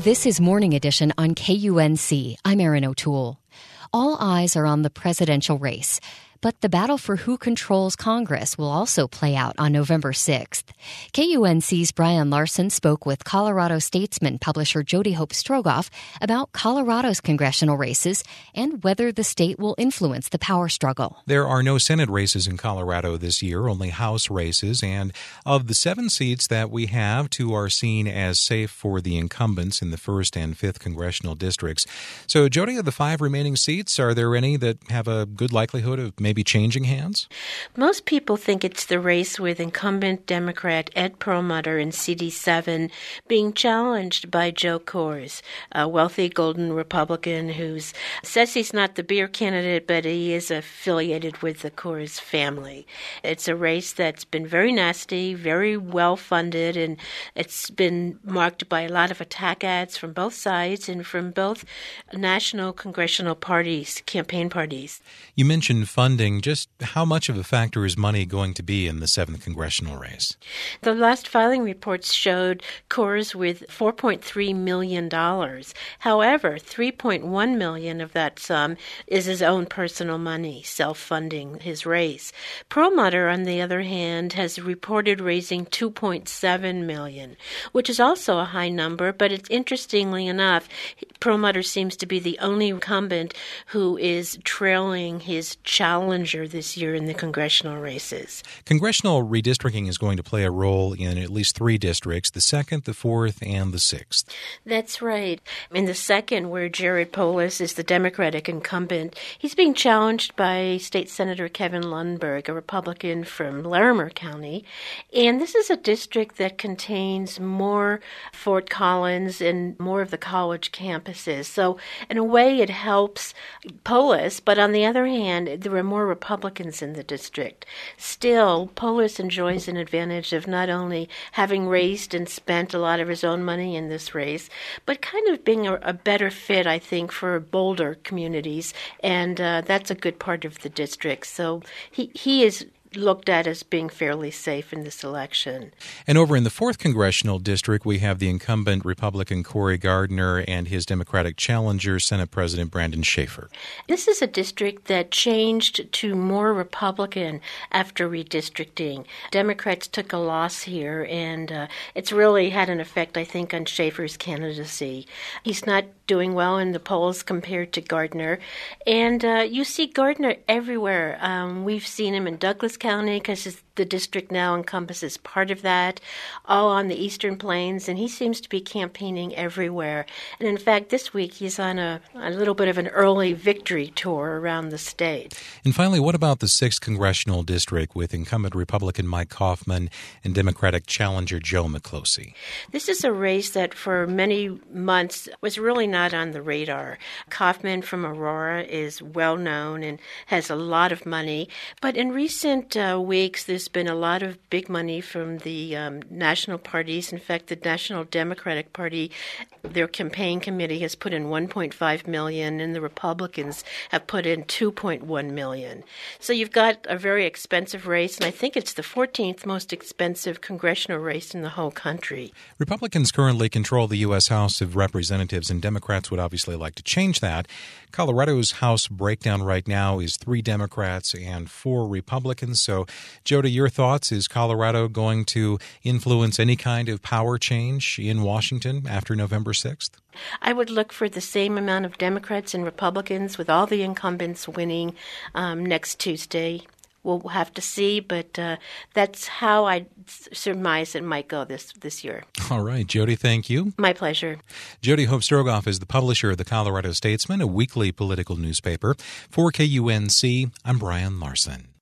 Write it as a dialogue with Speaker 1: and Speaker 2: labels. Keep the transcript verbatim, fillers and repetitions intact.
Speaker 1: This is Morning Edition on K U N C. I'm Erin O'Toole. All eyes are on the presidential race, but the battle for who controls Congress will also play out on November sixth. K U N C's Brian Larson spoke with Colorado Statesman publisher Jody Hope Strogoff about Colorado's congressional races and whether the state will influence the power struggle.
Speaker 2: There are no Senate races in Colorado this year, only House races, and of the seven seats that we have, two are seen as safe for the incumbents in the first and fifth congressional districts. So, Jody, of the five remaining seats, are there any that have a good likelihood of maybe changing hands?
Speaker 3: Most people think it's the race with incumbent Democrat Ed Perlmutter in C D seven being challenged by Joe Coors, a wealthy golden Republican who says he's not the beer candidate, but he is affiliated with the Coors family. It's a race that's been very nasty, very well funded, and it's been marked by a lot of attack ads from both sides and from both national congressional parties, campaign parties.
Speaker 2: You mentioned funding. Just how much of a factor is money going to be in the seventh congressional race?
Speaker 3: The last filing reports showed Coors with four point three million dollars. However, three point one million dollars of that sum is his own personal money, self-funding his race. Perlmutter, on the other hand, has reported raising two point seven million dollars, which is also a high number, but it's interestingly enough, Perlmutter seems to be the only incumbent who is trailing his challenger this year in the congressional races.
Speaker 2: Congressional redistricting is going to play a role in at least three districts, the second, the fourth, and the sixth.
Speaker 3: That's right. In the second, where Jared Polis is the Democratic incumbent, he's being challenged by State Senator Kevin Lundberg, a Republican from Larimer County. And this is a district that contains more Fort Collins and more of the college campuses. So in a way, it helps Polis, but on the other hand, there are more Republicans in the district. Still, Polis enjoys an advantage of not only having raised and spent a lot of his own money in this race, but kind of being a, a better fit, I think, for bolder communities, and uh, that's a good part of the district. So he, he is looked at as being fairly safe in this election.
Speaker 2: And over in the fourth congressional district, we have the incumbent Republican Cory Gardner and his Democratic challenger, Senate President Brandon Schaefer.
Speaker 3: This is a district that changed to more Republican after redistricting. Democrats took a loss here, and uh, it's really had an effect, I think, on Schaefer's candidacy. He's not doing well in the polls compared to Gardner, and uh, you see Gardner everywhere. Um, we've seen him in Douglas County because the district now encompasses part of that, all on the Eastern Plains, and he seems to be campaigning everywhere. And in fact, this week he's on a, a little bit of an early victory tour around the state.
Speaker 2: And finally, what about the sixth congressional district with incumbent Republican Mike Coffman and Democratic challenger Joe McCloskey?
Speaker 3: This is a race that for many months was really not on the radar. Coffman from Aurora is well known and has a lot of money, but in recent uh, weeks, there's been a lot of big money from the um, national parties. In fact, the National Democratic Party, their campaign committee has put in one point five million dollars, and the Republicans have put in two point one million dollars. So you've got a very expensive race, and I think it's the fourteenth most expensive congressional race in the whole country.
Speaker 2: Republicans currently control the U S House of Representatives, and Democrats would obviously like to change that. Colorado's House breakdown right now is three Democrats and four Republicans. So, Jody, your thoughts? Is Colorado going to influence any kind of power change in Washington after November sixth?
Speaker 3: I would look for the same amount of Democrats and Republicans, with all the incumbents winning um, next Tuesday. We'll have to see, but uh, that's how I surmise it might go this, this year.
Speaker 2: All right. Jody, thank you.
Speaker 3: My pleasure.
Speaker 2: Jody Hope Strogoff is the publisher of the Colorado Statesman, a weekly political newspaper. For K U N C, I'm Brian Larson.